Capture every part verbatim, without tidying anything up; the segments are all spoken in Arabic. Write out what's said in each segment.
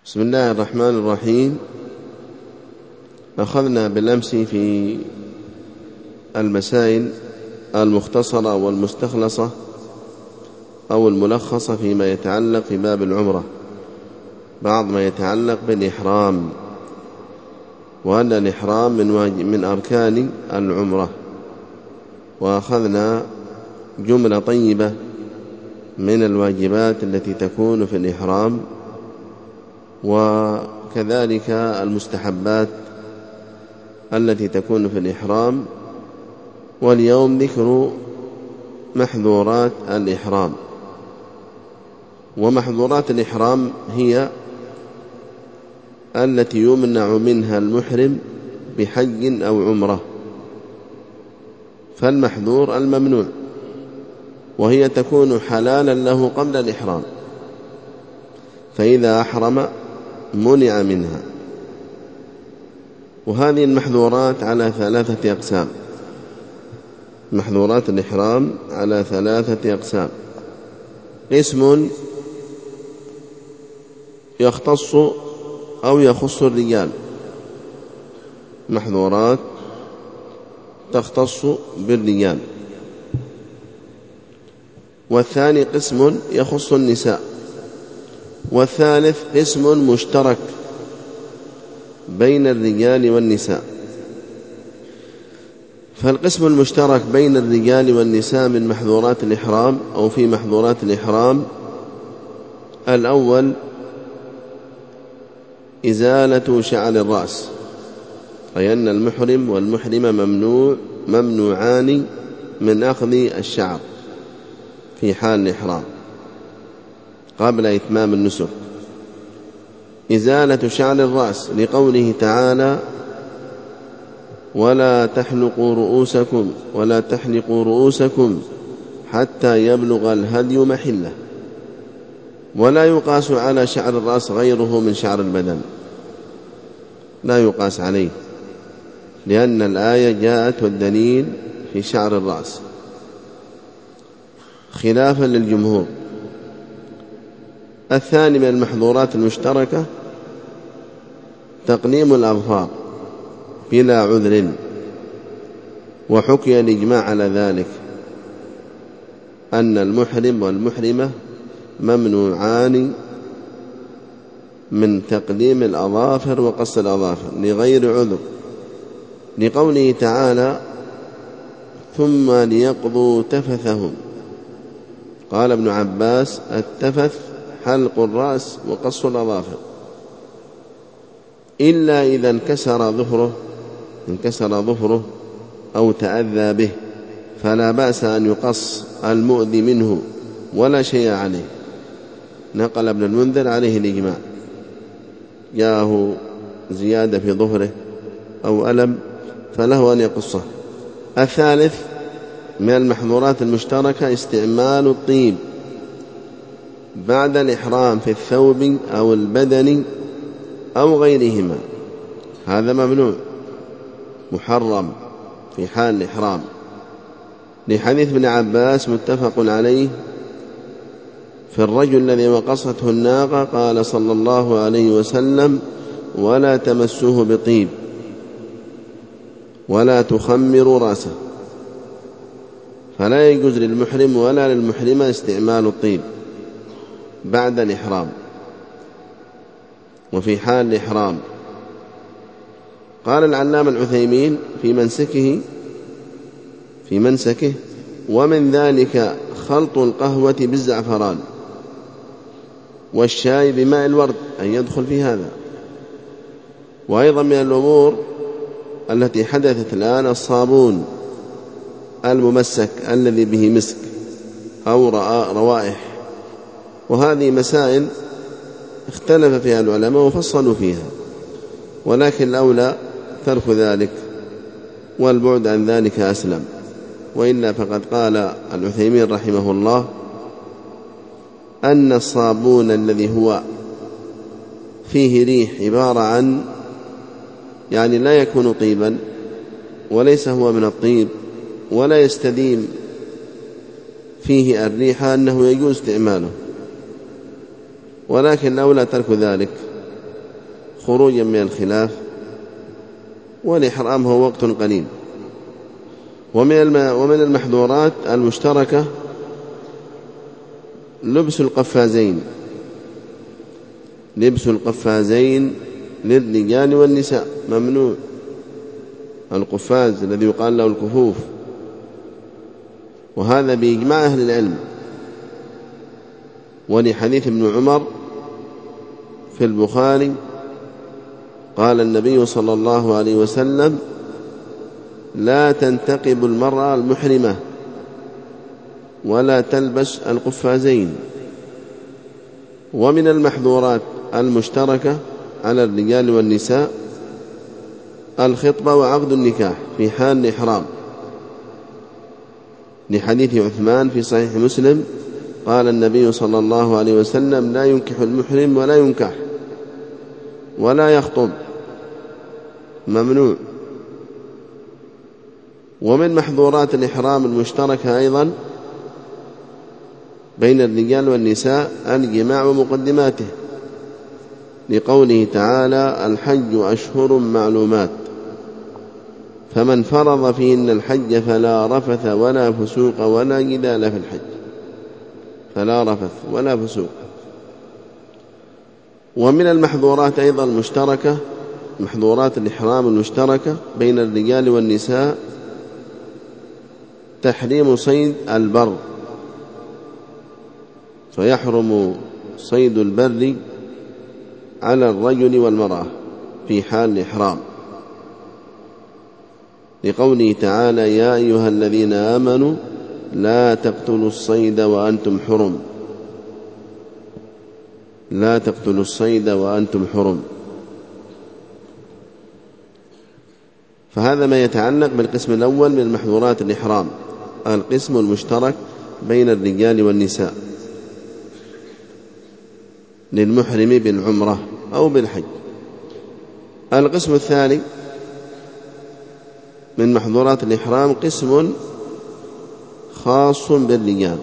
بسم الله الرحمن الرحيم. أخذنا بالأمس في المسائل المختصرة والمستخلصة أو الملخصة فيما يتعلق في باب العمرة، بعض ما يتعلق بالإحرام، وأن الإحرام من, من أركان العمرة، وأخذنا جملة طيبة من الواجبات التي تكون في الإحرام، وكذلك المستحبات التي تكون في الإحرام. واليوم ذكر محظورات الإحرام. ومحظورات الإحرام هي التي يمنع منها المحرم بحج أو عمرة، فالمحظور الممنوع، وهي تكون حلالا له قبل الإحرام، فإذا أحرم منع منها. وهذه المحظورات على ثلاثة أقسام. محظورات الإحرام على ثلاثة أقسام: قسم يختص أو يخص الرجال، محظورات تختص بالرجال. والثاني قسم يخص النساء. والثالث قسم مشترك بين الرجال والنساء. فالقسم المشترك بين الرجال والنساء من محظورات الإحرام أو في محظورات الإحرام: الأول إزالة شعر الرأس، أي أن المحرم والمحرمة ممنوع ممنوعان من أخذ الشعر في حال الإحرام قبل إتمام النسك. إزالة شعر الرأس لقوله تعالى: ولا تحلقوا رؤوسكم ولا تحلقوا رؤوسكم حتى يبلغ الهدي محله. ولا يقاس على شعر الرأس غيره من شعر البدن، لا يقاس عليه، لأن الآية جاءت والدليل في شعر الرأس، خلافا للجمهور. الثاني من المحظورات المشتركة تقليم الأظفار بلا عذر، وحكي الإجماع على ذلك، أن المحرم والمحرمة ممنوعان من تقليم الأظافر وقص الأظافر لغير عذر، لقوله تعالى: ثم ليقضوا تفثهم. قال ابن عباس: التفث حلق الرأس وقص الأظافر، إلا إذا انكسر ظفره انكسر ظفره أو تأذى به، فلا بأس أن يقص المؤذي منه ولا شيء عليه. نقل ابن المنذر عليه الإجماع. جاءه زيادة في ظفره أو ألم فله أن يقصه. الثالث من المحظورات المشتركة استعمال الطيب بعد الإحرام في الثوب أو البدن أو غيرهما، هذا ممنوع محرم في حال الإحرام، لحديث ابن عباس متفق عليه في الرجل الذي وقصته الناقة، قال صلى الله عليه وسلم: ولا تمسوه بطيب ولا تخمروا رأسه. فلا يجوز للمحرم ولا للمحرمة استعمال الطيب بعد الإحرام وفي حال الإحرام. قال العلامة العثيمين في منسكه في منسكه ومن ذلك خلط القهوة بالزعفران والشاي بماء الورد، أن يدخل في هذا. وأيضا من الأمور التي حدثت الآن الصابون الممسك الذي به مسك أو روائح، وهذه مسائل اختلف فيها العلماء وفصلوا فيها، ولكن الأولى ترك ذلك والبعد عن ذلك أسلم. وإلا فقد قال العثيمين رحمه الله أن الصابون الذي هو فيه ريح عبارة عن يعني لا يكون طيبا وليس هو من الطيب ولا يستديم فيه الريح، أنه يجوز استعماله، ولكن الأولى ترك ذلك خروجا من الخلاف، والإحرام هو وقت قليل. ومن المحظورات المشتركة لبس القفازين لبس القفازين للرجال والنساء ممنوع. القفاز الذي يقال له الكفوف، وهذا بإجماع أهل العلم، ولحديث ابن عمر في البخاري قال النبي صلى الله عليه وسلم: لا تنتقب المرأة المحرمة ولا تلبس القفازين. ومن المحظورات المشتركة على الرجال والنساء الخطبة وعقد النكاح في حال الإحرام، لحديث عثمان في صحيح مسلم قال النبي صلى الله عليه وسلم: لا ينكح المحرم ولا ينكح ولا يخطب، ممنوع. ومن محظورات الإحرام المشتركة أيضا بين الرجال والنساء الجماع ومقدماته، لقوله تعالى: الحج أشهر معلومات، فمن فرض فيهن الحج فلا رفث ولا فسوق ولا جدال في الحج. فلا رفث ولا فسوق. ومن المحظورات أيضا المشتركة، محظورات الإحرام المشتركة بين الرجال والنساء تحريم صيد البر، فيحرم صيد البر على الرجل والمرأة في حال الإحرام، لقوله تعالى: يا أيها الذين آمنوا لا تقتلوا الصيد وأنتم حرم لا تقتلوا الصيد وأنتم حرم. فهذا ما يتعلق بالقسم الأول من محظورات الإحرام، القسم المشترك بين الرجال والنساء للمحرم بالعمرة أو بالحج. القسم الثاني من محظورات الإحرام قسم خاص بالرجال،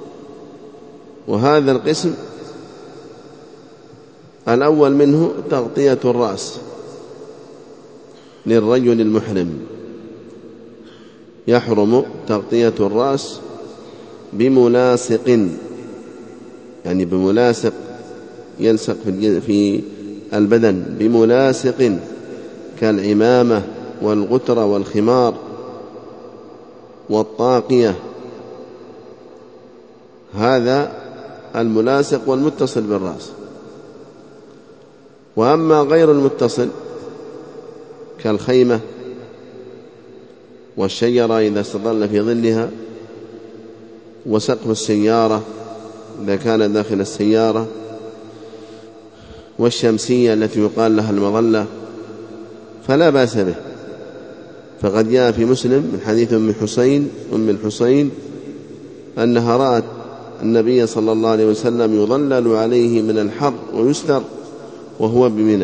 وهذا القسم الأول منه تغطية الرأس للرجل المحرم، يحرم تغطية الرأس بملاصق، يعني بملاصق يلصق في البدن، بملاصق كالعمامة والغترة والخمار والطاقية، هذا الملاصق والمتصل بالرأس. وأما غير المتصل كالخيمة والشجرة إذا استظل في ظلها، وسقف السيارة إذا كان داخل السيارة، والشمسية التي يقال لها المظلة، فلا بأس به. فقد جاء في مسلم من حديث أم حسين أم الحسين أنها رأت النبي صلى الله عليه وسلم يظلل عليه من الحر ويستر وهو بمنى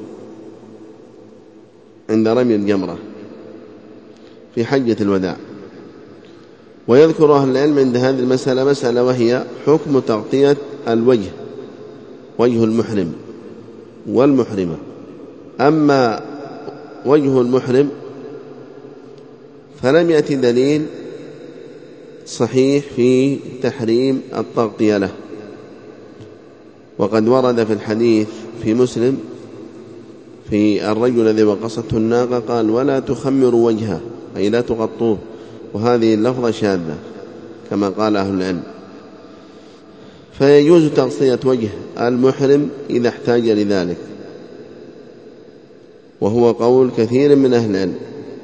عند رمي الجمرة في حجة الوداع. ويذكر أهل العلم عند هذه المسألة مسألة، وهي حكم تغطية الوجه، وجه المحرم والمحرمة. أما وجه المحرم فلم يأتي دليل صحيح في تحريم التغطية له، وقد ورد في الحديث في مسلم في الرجل الذي وقصته الناقة قال: ولا تخمروا وجهه، أي لا تغطوه، وهذه اللفظة شاذة كما قال أهل العلم. فيجوز تغطية وجه المحرم إذا احتاج لذلك، وهو قول كثير من أهل العلم.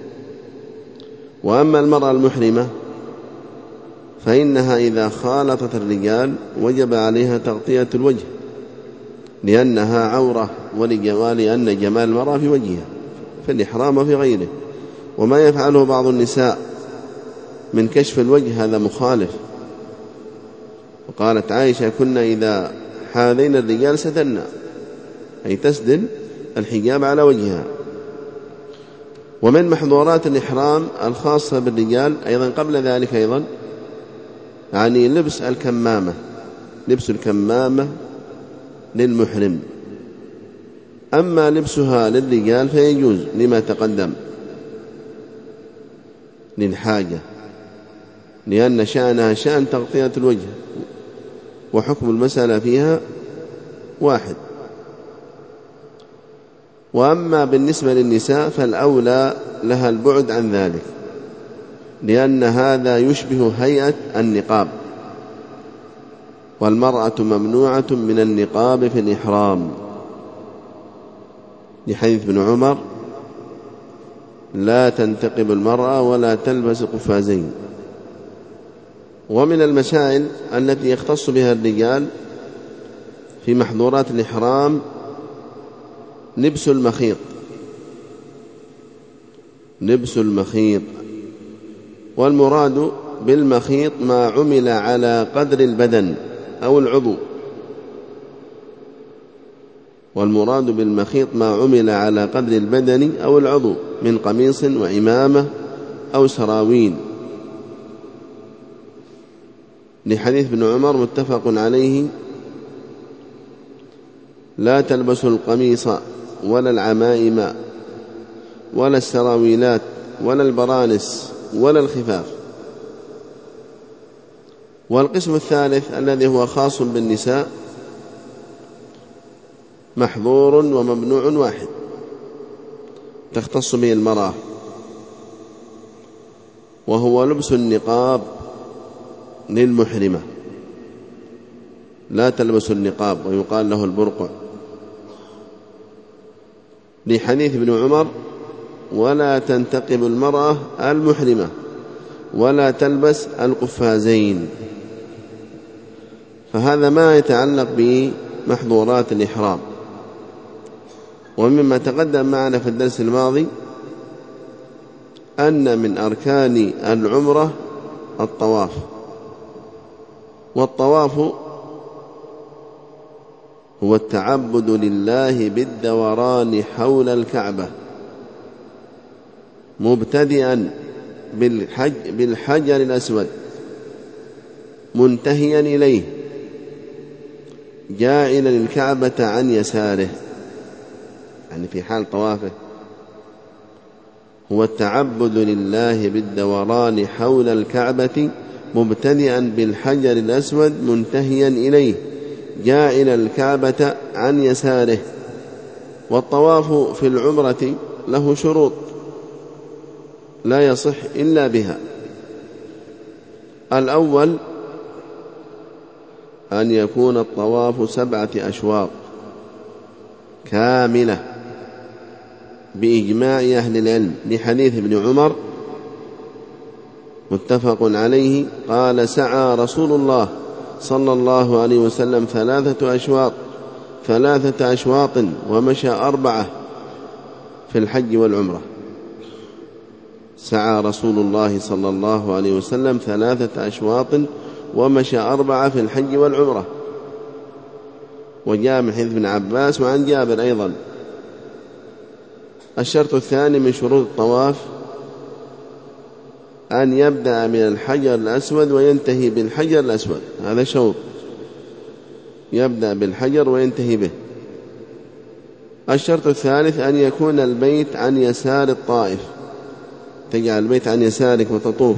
وأما المرأة المحرمة فإنها إذا خالطت الرجال وجب عليها تغطية الوجه، لأنها عورة، ولأن جمال المرأة في وجهها في الإحرام وفي غيره. وما يفعله بعض النساء من كشف الوجه هذا مخالف. وقالت عائشة: كنا إذا حاذينا الرجال سترنا، أي تسدل الحجاب على وجهها. ومن محظورات الإحرام الخاصة بالرجال أيضا قبل ذلك أيضا يعني لبس الكمامة، لبس الكمامة للمحرم، أما لبسها للرجال فيجوز لما تقدم للحاجة، لأن شأنها شأن تغطية الوجه، وحكم المسألة فيها واحد. وأما بالنسبة للنساء فالأولى لها البعد عن ذلك، لأن هذا يشبه هيئة النقاب، والمرأة ممنوعة من النقاب في الإحرام، لحديث ابن عمر: لا تنتقب المرأة ولا تلبس قفازين. ومن المسائل التي يختص بها الرجال في محظورات الإحرام لبس المخيط، لبس المخيط والمراد بالمخيط ما عمل على قدر البدن أو العضو، والمراد بالمخيط ما عمل على قدر البدن أو العضو من قميص وعمامة أو سراويل، لحديث ابن عمر متفق عليه: لا تلبسوا القميص ولا العمائم ولا السراويلات ولا البرانس ولا الخفاف. والقسم الثالث الذي هو خاص بالنساء محظور وممنوع واحد تختص به المرأة، وهو لبس النقاب للمحرمة. لا تلبس النقاب، ويقال له البرقع، لحديث ابن عمر: ولا تنتقب المرأة المحرمة ولا تلبس القفازين. فهذا ما يتعلق بمحظورات الإحرام. ومما تقدم معنا في الدرس الماضي أن من أركان العمرة الطواف، والطواف هو التعبد لله بالدوران حول الكعبة، مبتدئا بالحج بالحجر الأسود منتهيا إليه، جاعلا الكعبة عن يساره، يعني في حال طوافه. هو التعبد لله بالدوران حول الكعبة مبتدئا بالحجر الأسود منتهيا إليه، جاعل الكعبة عن يساره. والطواف في العمرة له شروط لا يصح إلا بها. الأول أن يكون الطواف سبعة أشواط كاملة بإجماع أهل العلم، لحديث ابن عمر متفق عليه قال: سعى رسول الله صلى الله عليه وسلم ثلاثة أشواط ثلاثة أشواط ومشى أربعة في الحج والعمرة. سعى رسول الله صلى الله عليه وسلم ثلاثة أشواط ومشى أربعة في الحج والعمرة. وجاء من حديث ابن عباس وعن جابر أيضا. الشرط الثاني من شروط الطواف أن يبدأ من الحجر الأسود وينتهي بالحجر الأسود، هذا شوط، يبدأ بالحجر وينتهي به. الشرط الثالث أن يكون البيت عن يسار الطائف، تجعل البيت عن يسارك وتطوف،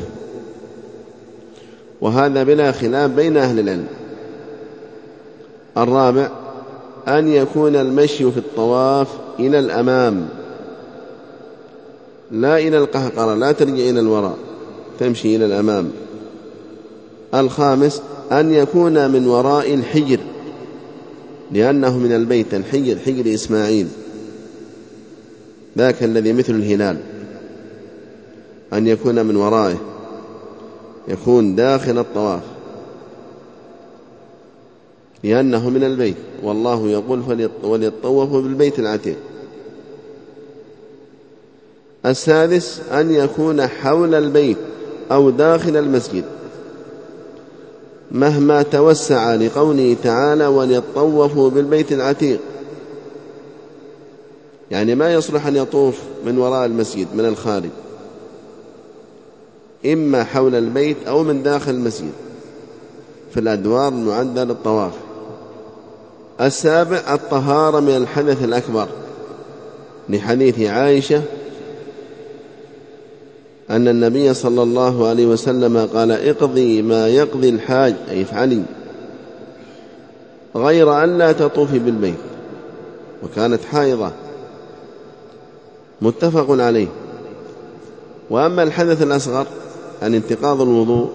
وهذا بلا خلاف بين أهل العلم. الرابع أن يكون المشي في الطواف إلى الأمام لا إلى القهقرة، لا ترجع إلى الوراء، تمشي إلى الأمام. الخامس أن يكون من وراء الحجر، لأنه من البيت الحجر، حجر إسماعيل ذاك الذي مثل الهلال، أن يكون من ورائه، يكون داخل الطواف، لأنه من البيت، والله يقول: وليطوفوا بالبيت العتيق. السادس أن يكون حول البيت أو داخل المسجد مهما توسع، لقوله تعالى: وليطوفوا بالبيت العتيق، يعني ما يصلح أن يطوف من وراء المسجد من الخارج، إما حول البيت أو من داخل المسجد في الأدوار المعدة للطواف. السابع الطهارة من الحدث الأكبر، لحديث عائشة أن النبي صلى الله عليه وسلم قال اقضي ما يقضي الحاج، أي افعلي، غير أن لا تطوفي بالبيت، وكانت حائضة، متفق عليه. وأما الحدث الأصغر عن انتقاض الوضوء،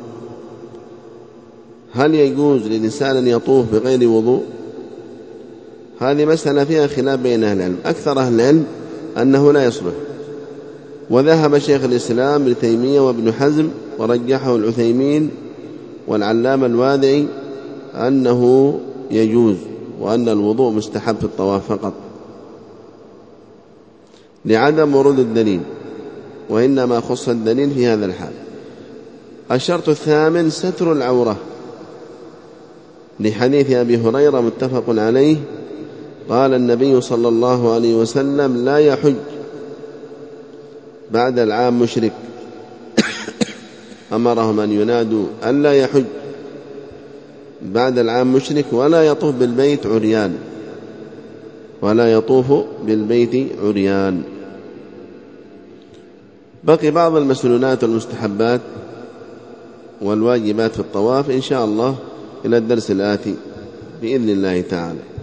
هل يجوز للإنسان أن يطوف بغير وضوء؟ هذه مسألة فيها خلاف بين أهل العلم. أكثر أهل العلم أنه لا يصلح، وذهب شيخ الإسلام ابن تيمية وابن حزم ورجحه العثيمين والعلامة الوادعي أنه يجوز، وأن الوضوء مستحب في الطواف فقط لعدم ورود الدليل، وإنما خص الدليل في هذا الحال. الشرط الثامن ستر العورة، لحديث أبي هريرة متفق عليه قال النبي صلى الله عليه وسلم لا يحج بعد العام مشرك، أمرهم أن ينادوا أن لا يحج بعد العام مشرك ولا يطوف بالبيت عريان، ولا يطوف بالبيت عريان. بقي بعض المسنونات والمستحبات والواجبات في الطواف إن شاء الله إلى الدرس الآتي بإذن الله تعالى.